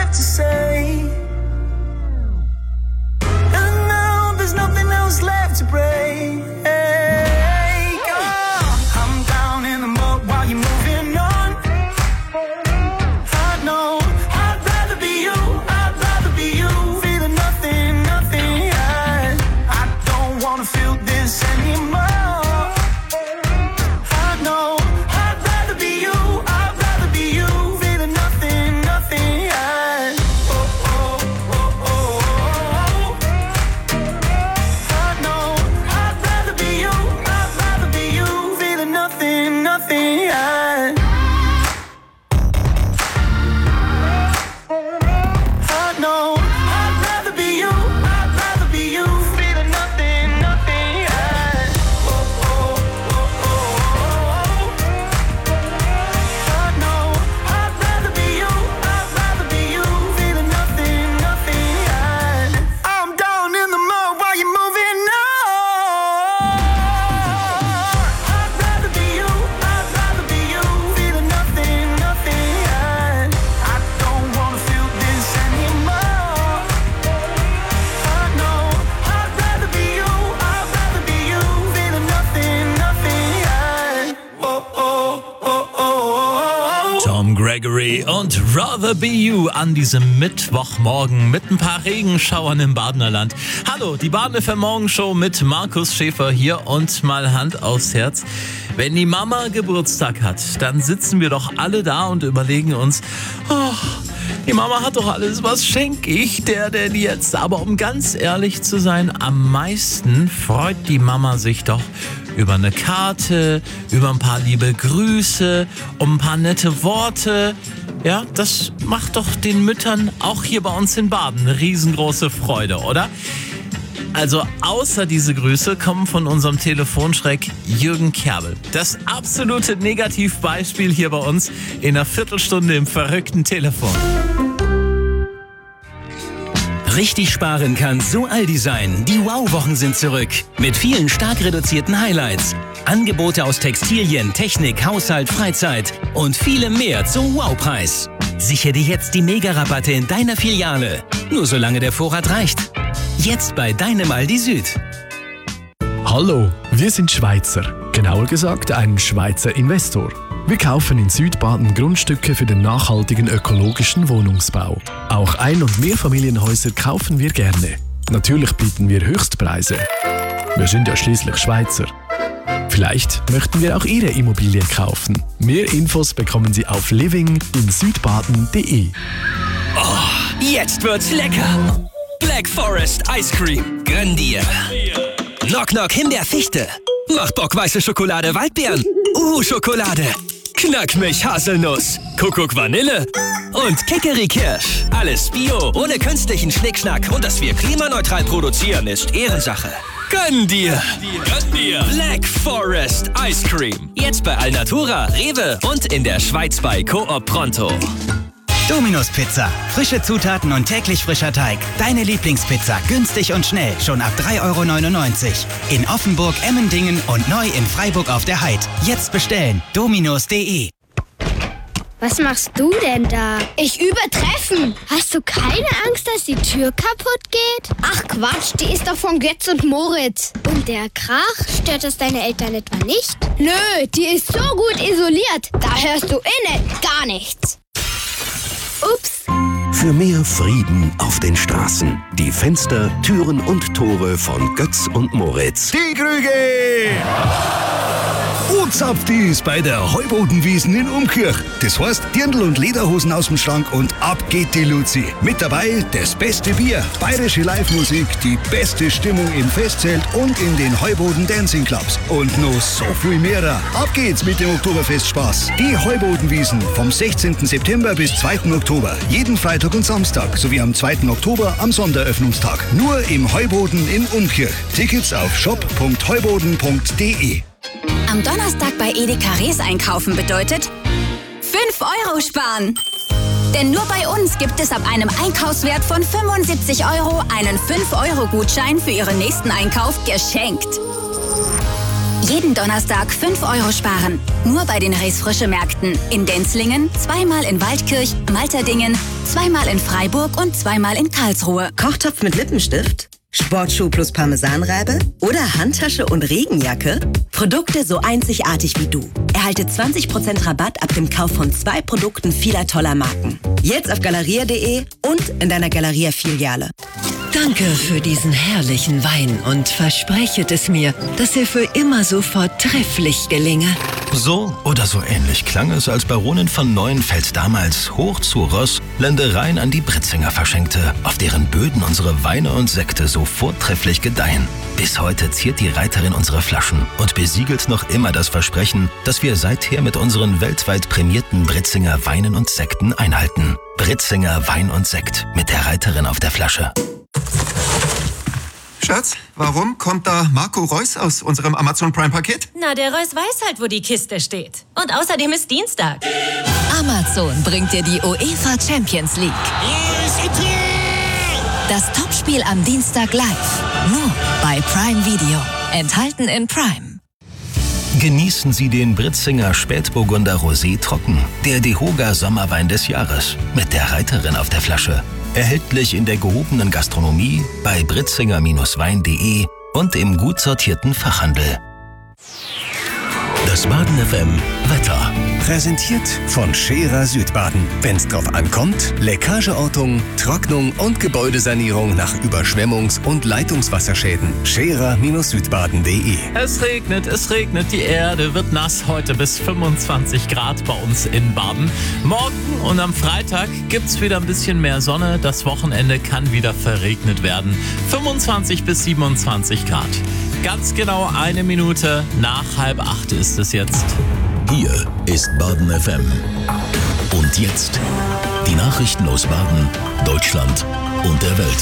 have to say. And now there's nothing else left to break. I'm down in the mud while you're moving on. I know I'd rather be you, I'd rather be you. Feeling nothing, nothing. I don't wanna feel this anymore. Gregory und Rather Be You an diesem Mittwochmorgen mit ein paar Regenschauern im Badener Land. Hallo, die Baden FM Morgenshow mit Markus Schäfer hier und mal Hand aufs Herz. Wenn die Mama Geburtstag hat, dann sitzen wir doch alle da und überlegen uns, oh, die Mama hat doch alles, was schenke ich der denn jetzt? Aber um ganz ehrlich zu sein, am meisten freut die Mama sich doch über eine Karte, über ein paar liebe Grüße, um ein paar nette Worte. Ja, das macht doch den Müttern auch hier bei uns in Baden eine riesengroße Freude, oder? Also außer diese Grüße kommen von unserem Telefonschreck Jürgen Kerbel. Das absolute Negativbeispiel hier bei uns in einer Viertelstunde im verrückten Telefon. Richtig sparen kann so Aldi sein. Die Wow-Wochen sind zurück. Mit vielen stark reduzierten Highlights. Angebote aus Textilien, Technik, Haushalt, Freizeit und vielem mehr zum Wow-Preis. Sichere dir jetzt die Mega-Rabatte in deiner Filiale. Nur solange der Vorrat reicht. Jetzt bei deinem Aldi Süd. Hallo, wir sind Schweizer. Genauer gesagt ein Schweizer Investor. Wir kaufen in Südbaden Grundstücke für den nachhaltigen ökologischen Wohnungsbau. Auch Ein- und Mehrfamilienhäuser kaufen wir gerne. Natürlich bieten wir Höchstpreise. Wir sind ja schließlich Schweizer. Vielleicht möchten wir auch Ihre Immobilie kaufen. Mehr Infos bekommen Sie auf living-in-südbaden.de. Oh, jetzt wird's lecker! Black Forest Ice Cream. Gönn dir. Knock Knock Himbeerfichte. Macht Bock weiße Schokolade Waldbeeren. Schokolade. Knackmilch Haselnuss. Kuckuck Vanille. Und Kikeri-Kirsch. Alles Bio, ohne künstlichen Schnickschnack. Und dass wir klimaneutral produzieren, ist Ehrensache. Gönn dir. Gönn dir. Black Forest Ice Cream. Jetzt bei Alnatura, Rewe und in der Schweiz bei Coop Pronto. Domino's Pizza. Frische Zutaten und täglich frischer Teig. Deine Lieblingspizza günstig und schnell. Schon ab 3,99 €. In Offenburg, Emmendingen und neu in Freiburg auf der Heid. Jetzt bestellen. Dominos.de. Was machst du denn da? Ich übe Treffen. Hast du keine Angst, dass die Tür kaputt geht? Ach Quatsch, die ist doch von Götz und Moritz. Und der Krach, stört das deine Eltern etwa nicht? Nö, die ist so gut isoliert. Da hörst du innen gar nichts. Ups. Für mehr Frieden auf den Straßen. Die Fenster, Türen und Tore von Götz und Moritz. Die Krüge! Zapft ist bei der Heubodenwiesen in Umkirch. Das heißt, Dirndl und Lederhosen aus dem Schrank und ab geht die Luzi. Mit dabei das beste Bier, bayerische Live-Musik, die beste Stimmung im Festzelt und in den Heuboden Dancing Clubs. Und noch so viel mehr. Ab geht's mit dem Oktoberfestspaß. Die Heubodenwiesen vom 16. September bis 2. Oktober. Jeden Freitag und Samstag sowie am 2. Oktober am Sonderöffnungstag. Nur im Heuboden in Umkirch. Tickets auf shop.heuboden.de. Am Donnerstag bei Edeka Rees einkaufen bedeutet 5 € sparen. Denn nur bei uns gibt es ab einem Einkaufswert von 75 € einen 5-€-Gutschein für Ihren nächsten Einkauf geschenkt. Jeden Donnerstag 5 Euro sparen. Nur bei den Reis-Frische-Märkten. In Denzlingen, zweimal in Waldkirch, Malterdingen, zweimal in Freiburg und zweimal in Karlsruhe. Kochtopf mit Lippenstift? Sportschuh plus Parmesanreibe? Oder Handtasche und Regenjacke? Produkte so einzigartig wie du. Erhalte 20% Rabatt ab dem Kauf von 2 Produkten vieler toller Marken. Jetzt auf galeria.de und in deiner Galeria-Filiale. Danke für diesen herrlichen Wein und versprechet es mir, dass er für immer so vortrefflich gelinge. So oder so ähnlich klang es, als Baronin von Neuenfeld damals hoch zu Ross Ländereien an die Britzinger verschenkte, auf deren Böden unsere Weine und Sekte so vortrefflich gedeihen. Bis heute ziert die Reiterin unsere Flaschen und besiegelt noch immer das Versprechen, das wir seither mit unseren weltweit prämierten Britzinger Weinen und Sekten einhalten. Britzinger Wein und Sekt mit der Reiterin auf der Flasche. Schatz, warum kommt da Marco Reus aus unserem Amazon Prime-Paket? Na, der Reus weiß halt, wo die Kiste steht. Und außerdem ist Dienstag. Amazon bringt dir die UEFA Champions League. Das Topspiel am Dienstag live. Nur bei Prime Video. Enthalten in Prime. Genießen Sie den Britzinger Spätburgunder Rosé trocken, der Dehoga Sommerwein des Jahres, mit der Reiterin auf der Flasche. Erhältlich in der gehobenen Gastronomie, bei britzinger-wein.de und im gut sortierten Fachhandel. Das Baden FM Wetter. Präsentiert von Scherer Südbaden. Wenn's drauf ankommt, Leckageortung, Trocknung und Gebäudesanierung nach Überschwemmungs- und Leitungswasserschäden. Scherer-Südbaden.de. Es regnet, die Erde wird nass. Heute bis 25 Grad bei uns in Baden. Morgen und am Freitag gibt's wieder ein bisschen mehr Sonne. Das Wochenende kann wieder verregnet werden. 25 bis 27 Grad. Ganz genau 1 Minute nach 7:30 ist es jetzt. Hier ist Baden FM. Und jetzt die Nachrichten aus Baden, Deutschland und der Welt.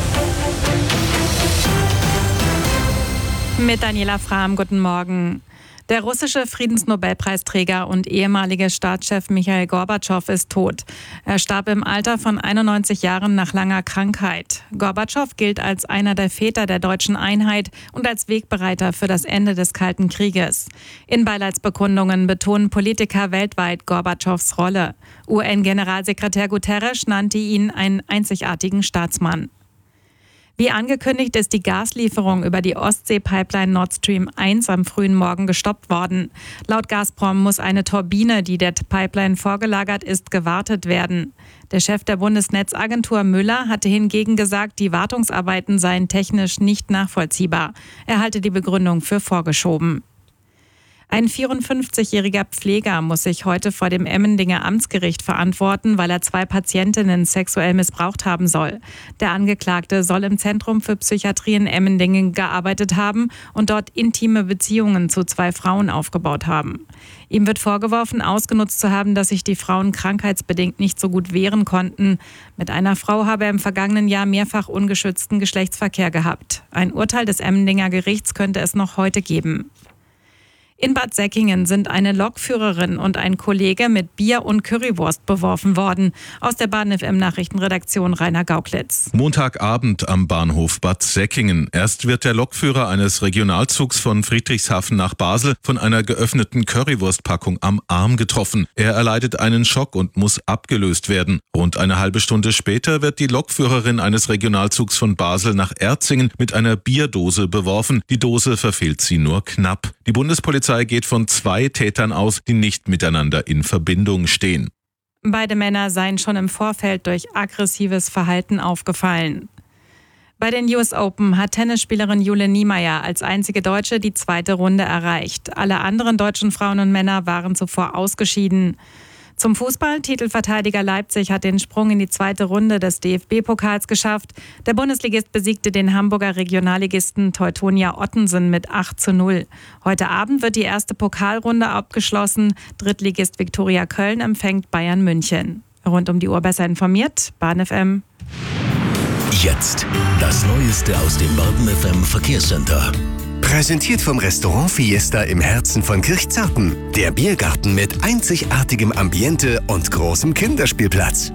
Mit Daniela Frahm, guten Morgen. Der russische Friedensnobelpreisträger und ehemalige Staatschef Michail Gorbatschow ist tot. Er starb im Alter von 91 Jahren nach langer Krankheit. Gorbatschow gilt als einer der Väter der deutschen Einheit und als Wegbereiter für das Ende des Kalten Krieges. In Beileidsbekundungen betonen Politiker weltweit Gorbatschows Rolle. UN-Generalsekretär Guterres nannte ihn einen einzigartigen Staatsmann. Wie angekündigt ist die Gaslieferung über die Ostsee-Pipeline Nord Stream 1 am frühen Morgen gestoppt worden. Laut Gazprom muss eine Turbine, die der Pipeline vorgelagert ist, gewartet werden. Der Chef der Bundesnetzagentur Müller hatte hingegen gesagt, die Wartungsarbeiten seien technisch nicht nachvollziehbar. Er halte die Begründung für vorgeschoben. Ein 54-jähriger Pfleger muss sich heute vor dem Emmendinger Amtsgericht verantworten, weil er 2 Patientinnen sexuell missbraucht haben soll. Der Angeklagte soll im Zentrum für Psychiatrie in Emmendingen gearbeitet haben und dort intime Beziehungen zu 2 Frauen aufgebaut haben. Ihm wird vorgeworfen, ausgenutzt zu haben, dass sich die Frauen krankheitsbedingt nicht so gut wehren konnten. Mit einer Frau habe er im vergangenen Jahr mehrfach ungeschützten Geschlechtsverkehr gehabt. Ein Urteil des Emmendinger Gerichts könnte es noch heute geben. In Bad Säckingen sind eine Lokführerin und ein Kollege mit Bier und Currywurst beworfen worden. Aus der Baden FM Nachrichtenredaktion Rainer Gauklitz. Montagabend am Bahnhof Bad Säckingen. Erst wird der Lokführer eines Regionalzugs von Friedrichshafen nach Basel von einer geöffneten Currywurstpackung am Arm getroffen. Er erleidet einen Schock und muss abgelöst werden. Rund eine halbe Stunde später wird die Lokführerin eines Regionalzugs von Basel nach Erzingen mit einer Bierdose beworfen. Die Dose verfehlt sie nur knapp. Die Bundespolizei geht von 2 Tätern aus, die nicht miteinander in Verbindung stehen. Beide Männer seien schon im Vorfeld durch aggressives Verhalten aufgefallen. Bei den US Open hat Tennisspielerin Jule Niemeyer als einzige Deutsche die 2. Runde erreicht. Alle anderen deutschen Frauen und Männer waren zuvor ausgeschieden. Zum Fußball, Titelverteidiger Leipzig hat den Sprung in die 2. Runde des DFB-Pokals geschafft. Der Bundesligist besiegte den Hamburger Regionalligisten Teutonia Ottensen mit 8:0. Heute Abend wird die erste Pokalrunde abgeschlossen. Drittligist Viktoria Köln empfängt Bayern München. Rund um die Uhr besser informiert, Baden FM. Jetzt das Neueste aus dem Baden FM Verkehrscenter. Präsentiert vom Restaurant Fiesta im Herzen von Kirchzarten. Der Biergarten mit einzigartigem Ambiente und großem Kinderspielplatz.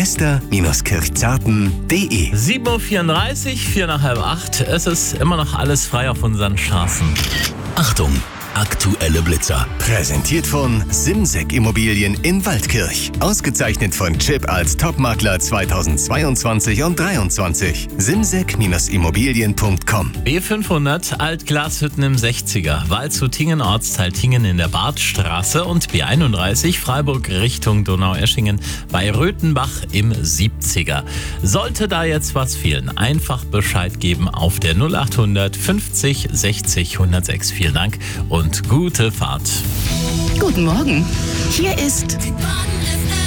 Fiesta-kirchzarten.de. 7:34 Uhr, 7:45, 7:45. Es ist immer noch alles frei auf unseren Straßen. Achtung, aktuelle Blitzer. Präsentiert von Simsek Immobilien in Waldkirch. Ausgezeichnet von Chip als Topmakler 2022 und 23. Simsek-Immobilien.com. B500 Altglashütten im 60er, Waldshut-Tingen, Ortsteil Tingen in der Bartstraße und B31 Freiburg Richtung Donaueschingen bei Röthenbach im 70er. Sollte da jetzt was fehlen, einfach Bescheid geben auf der 0800 50 60 106. Vielen Dank und gute Fahrt. Guten Morgen. Hier ist